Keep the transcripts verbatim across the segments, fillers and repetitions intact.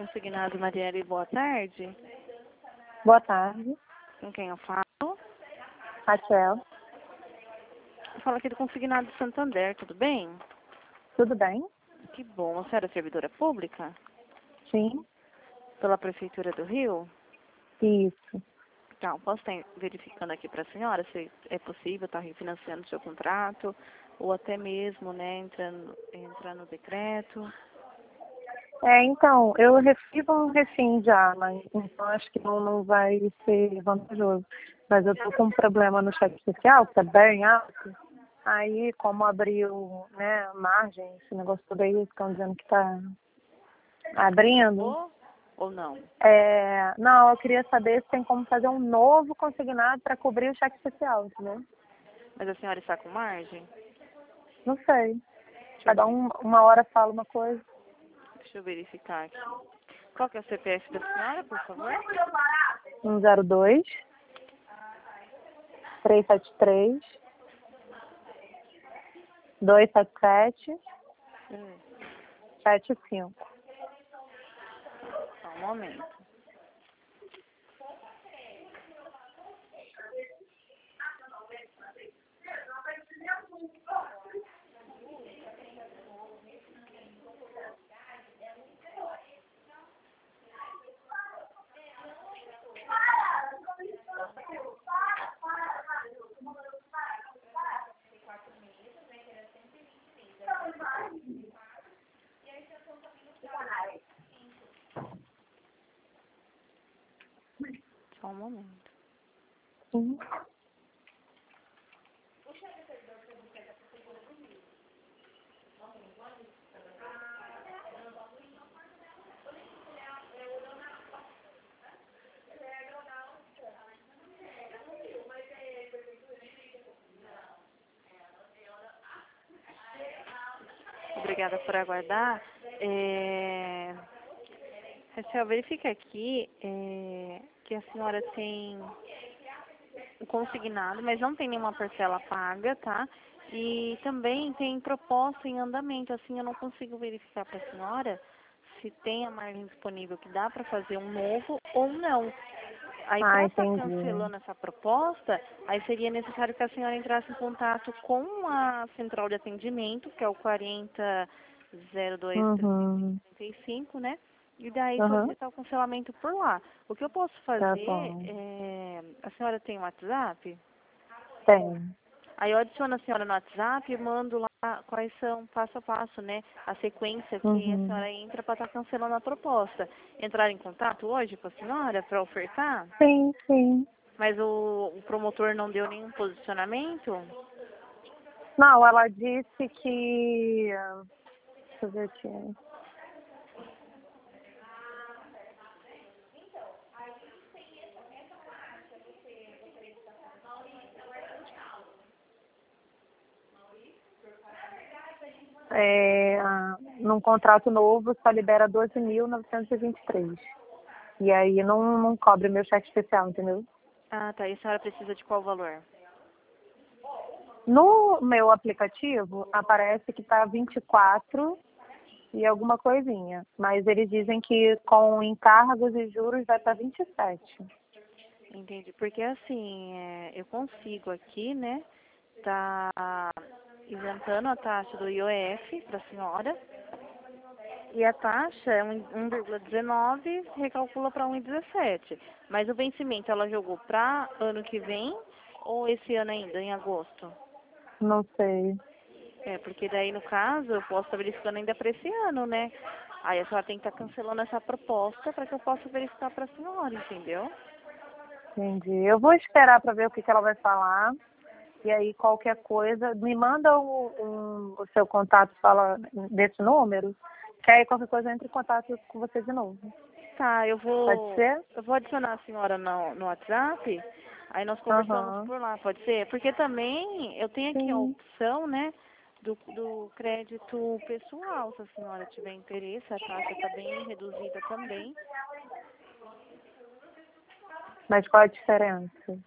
Consignado Marielle, boa tarde. Boa tarde. Com quem eu falo? Raquel. Eu falo aqui do Consignado Santander, tudo bem? Tudo bem? Que bom. A senhora é servidora pública? Sim. Pela Prefeitura do Rio? Isso. Então, posso estar verificando aqui para a senhora se é possível estar refinanciando o seu contrato ou até mesmo, né, entrando, entrar no decreto. É, então, eu recebi um refim já, mas então acho que não, não vai ser vantajoso. Mas eu tô com um problema no cheque especial, que tá bem alto. Aí, como abriu, né, margem, esse negócio todo aí, estão dizendo que tá abrindo. Ou, ou não? É, não, eu queria saber se tem como fazer um novo consignado para cobrir o cheque especial, entendeu? Mas a senhora está com margem? Não sei. Deixa eu, Cada ver- um, uma hora fala uma coisa. deixa eu verificar aqui. Qual que é o C P F da senhora, por favor? um zero dois, três sete três, dois sete sete, Hum, sete cinco. só um momento. Só um momento. Sim. Obrigada por aguardar. É... Raquel, verifica aqui é, que a senhora tem o consignado, mas não tem nenhuma parcela paga, tá? E também tem proposta em andamento, assim eu não consigo verificar para a senhora se tem a margem disponível que dá para fazer um novo ou não. Aí Ah, para estar entendi. cancelando essa proposta, aí seria necessário que a senhora entrasse em contato com a central de atendimento, que é o quarenta zero dois Uhum. trinta e cinco, né? E daí Uhum. solicitar o cancelamento por lá. O que eu posso Tá fazer bom. é... A senhora tem WhatsApp? Tem. Aí eu adiciono a senhora no WhatsApp e mando lá quais são passo a passo, né? A sequência que a Uhum. senhora entra para estar cancelando a proposta. Entrar em contato hoje com a senhora para ofertar? Sim, sim. Mas o, o promotor não deu nenhum posicionamento? Não, ela disse que... Deixa eu ver aqui. É, num contrato novo só libera doze mil novecentos e vinte e três. E aí não, não cobre meu cheque especial, entendeu? Ah, tá. E a senhora precisa de qual valor? No meu aplicativo aparece que tá vinte e quatro e alguma coisinha. Mas eles dizem que com encargos e juros vai para vinte e sete. Entendi. Porque assim, é, eu consigo aqui, né, tá isentando a taxa do I O F para a senhora. E a taxa é um vírgula dezenove, recalcula para um vírgula dezessete. Mas o vencimento ela jogou para ano que vem ou esse ano ainda, em agosto? Não sei. É, porque daí no caso eu posso estar verificando ainda para esse ano, né? Aí a senhora tem que estar cancelando essa proposta para que eu possa verificar para a senhora, entendeu? Entendi. Eu vou esperar para ver o que, que ela vai falar. E aí, qualquer coisa, me manda o, um, o seu contato, fala desse número, que aí qualquer coisa eu entro em contato com você de novo. Tá, eu Pode vou ser? eu vou adicionar a senhora no, no WhatsApp, aí nós conversamos Aham. por lá, pode ser? Porque também eu tenho aqui a Sim. opção, né, do, do crédito pessoal, se a senhora tiver interesse, a taxa está bem reduzida também. Mas qual a diferença?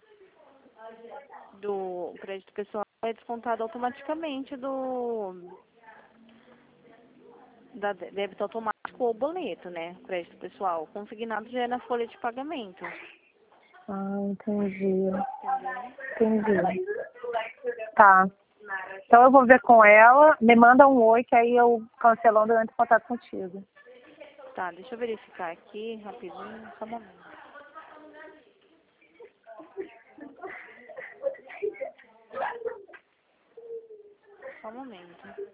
Do crédito pessoal é descontado automaticamente do da dé- débito automático ou boleto, né? Crédito pessoal. Consignado já é na folha de pagamento. Ah, entendi. Entendeu? Entendi. Tá. Então eu vou ver com ela, me manda um oi, que aí eu cancelando eu entro em contato contigo. Tá, deixa eu verificar aqui rapidinho, só um momento. Só um momento.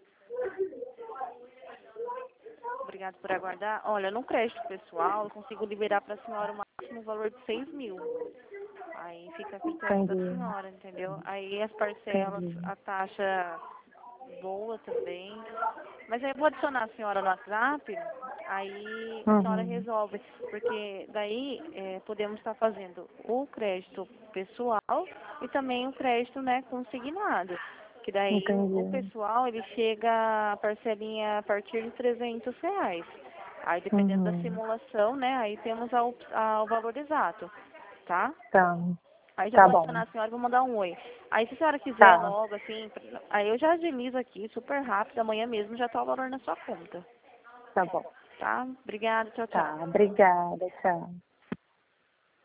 Obrigado por aguardar. Olha, no crédito pessoal, eu consigo liberar para a senhora o máximo valor de seis mil. Aí fica a critério da Entendi. senhora, entendeu? Aí as parcelas, Entendi. a taxa boa também. Mas aí eu vou adicionar a senhora no WhatsApp, aí a senhora Uhum. resolve. Porque daí é, podemos estar fazendo o crédito pessoal e também o crédito, né, consignado. Que daí o, o Entendi. pessoal, ele chega a parcelinha a partir de trezentos reais. Aí dependendo da Uhum. simulação, né, aí temos a, op- a, o valor exato, tá? Tá. Aí já Tá vou bom. adicionar a senhora e vou mandar um oi. Aí se a senhora quiser Tá. logo, assim, aí eu já agilizo aqui super rápido, amanhã mesmo já tá o valor na sua conta. Tá bom. Tá? Obrigada, tchau, tchau. Tá. Obrigada. Tchau.